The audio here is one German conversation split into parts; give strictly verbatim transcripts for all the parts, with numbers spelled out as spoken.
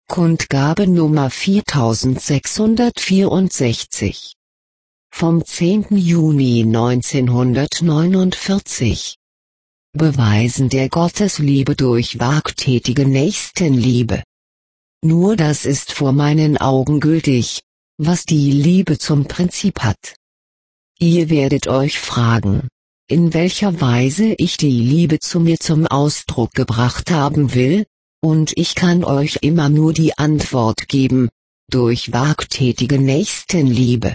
Kundgabe Nummer viertausendsechshundertvierundsechzig. Vom zehnten Juni neunzehnhundertneunundvierzig. Beweisen der Gottesliebe durch wagtätige Nächstenliebe. Nur das ist vor meinen Augen gültig, was die Liebe zum Prinzip hat. Ihr werdet euch fragen, in welcher Weise ich die Liebe zu mir zum Ausdruck gebracht haben will, und ich kann euch immer nur die Antwort geben: durch wagtätige Nächstenliebe.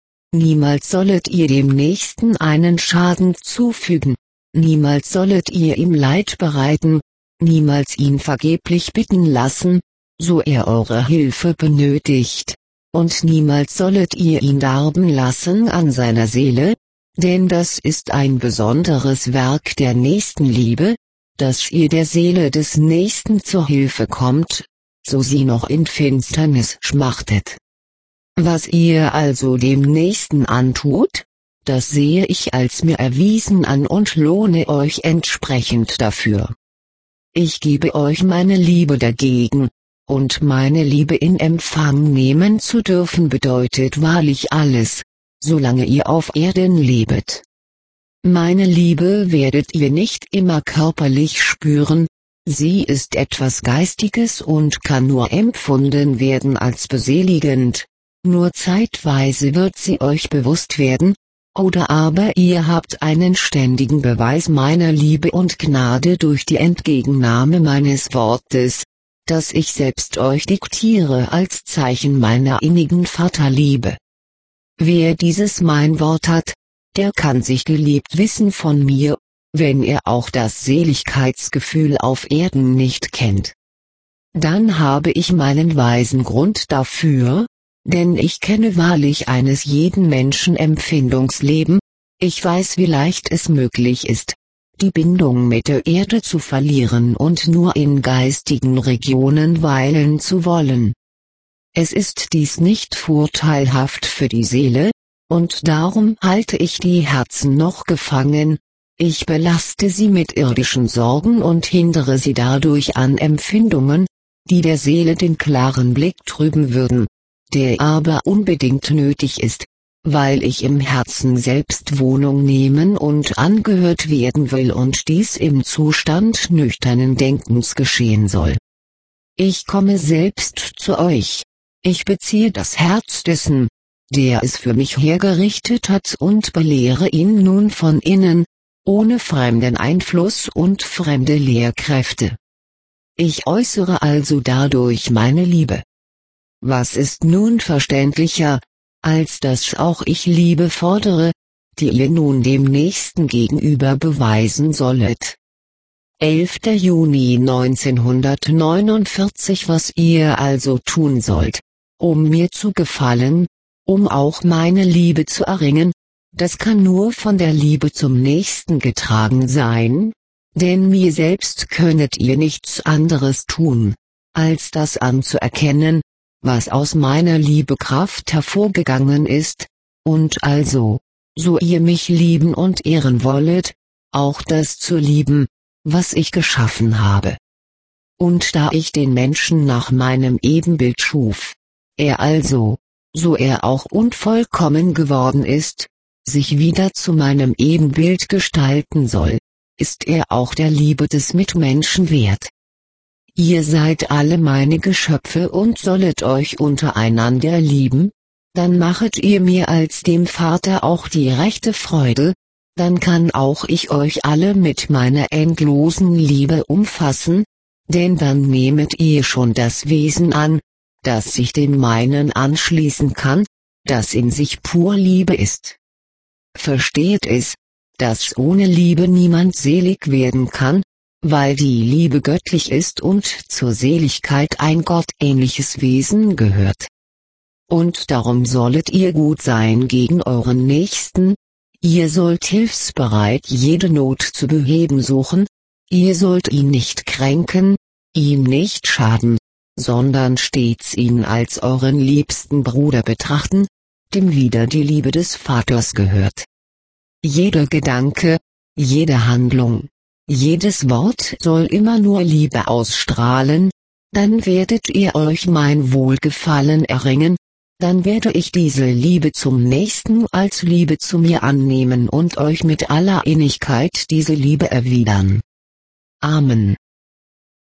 Niemals sollet ihr dem Nächsten einen Schaden zufügen, niemals sollet ihr ihm Leid bereiten, niemals ihn vergeblich bitten lassen, so er eure Hilfe benötigt, und niemals sollet ihr ihn darben lassen an seiner Seele, denn das ist ein besonderes Werk der Nächstenliebe, dass ihr der Seele des Nächsten zur Hilfe kommt, so sie noch in Finsternis schmachtet. Was ihr also dem Nächsten antut, das sehe ich als mir erwiesen an und lohne euch entsprechend dafür. Ich gebe euch meine Liebe dagegen, und meine Liebe in Empfang nehmen zu dürfen bedeutet wahrlich alles, solange ihr auf Erden lebet. Meine Liebe werdet ihr nicht immer körperlich spüren, sie ist etwas Geistiges und kann nur empfunden werden als beseligend, nur zeitweise wird sie euch bewusst werden, oder aber ihr habt einen ständigen Beweis meiner Liebe und Gnade durch die Entgegennahme meines Wortes, das ich selbst euch diktiere als Zeichen meiner innigen Vaterliebe. Wer dieses mein Wort hat, der kann sich geliebt wissen von mir, wenn er auch das Seligkeitsgefühl auf Erden nicht kennt. Dann habe ich meinen weisen Grund dafür, denn ich kenne wahrlich eines jeden Menschen Empfindungsleben, ich weiß, wie leicht es möglich ist, die Bindung mit der Erde zu verlieren und nur in geistigen Regionen weilen zu wollen. Es ist dies nicht vorteilhaft für die Seele, und darum halte ich die Herzen noch gefangen, ich belaste sie mit irdischen Sorgen und hindere sie dadurch an Empfindungen, die der Seele den klaren Blick trüben würden, der aber unbedingt nötig ist, weil ich im Herzen selbst Wohnung nehmen und angehört werden will und dies im Zustand nüchternen Denkens geschehen soll. Ich komme selbst zu euch, ich beziehe das Herz dessen, der es für mich hergerichtet hat, und belehre ihn nun von innen, ohne fremden Einfluss und fremde Lehrkräfte. Ich äußere also dadurch meine Liebe. Was ist nun verständlicher, als dass auch ich Liebe fordere, die ihr nun dem Nächsten gegenüber beweisen sollet? elfter Juni neunzehnhundertneunundvierzig. Was ihr also tun sollt, um mir zu gefallen, um auch meine Liebe zu erringen, das kann nur von der Liebe zum Nächsten getragen sein, denn mir selbst könnet ihr nichts anderes tun, als das anzuerkennen, was aus meiner Liebekraft hervorgegangen ist, und also, so ihr mich lieben und ehren wollet, auch das zu lieben, was ich geschaffen habe. Und da ich den Menschen nach meinem Ebenbild schuf, er also, so er auch unvollkommen geworden ist, sich wieder zu meinem Ebenbild gestalten soll, ist er auch der Liebe des Mitmenschen wert. Ihr seid alle meine Geschöpfe und sollet euch untereinander lieben, dann machet ihr mir als dem Vater auch die rechte Freude, dann kann auch ich euch alle mit meiner endlosen Liebe umfassen, denn dann nehmet ihr schon das Wesen an, das sich dem meinen anschließen kann, das in sich pur Liebe ist. Versteht es, dass ohne Liebe niemand selig werden kann, weil die Liebe göttlich ist und zur Seligkeit ein gottähnliches Wesen gehört. Und darum sollet ihr gut sein gegen euren Nächsten, ihr sollt hilfsbereit jede Not zu beheben suchen, ihr sollt ihn nicht kränken, ihm nicht schaden, sondern stets ihn als euren liebsten Bruder betrachten, dem wieder die Liebe des Vaters gehört. Jeder Gedanke, jede Handlung, jedes Wort soll immer nur Liebe ausstrahlen, dann werdet ihr euch mein Wohlgefallen erringen, dann werde ich diese Liebe zum Nächsten als Liebe zu mir annehmen und euch mit aller Innigkeit diese Liebe erwidern. Amen.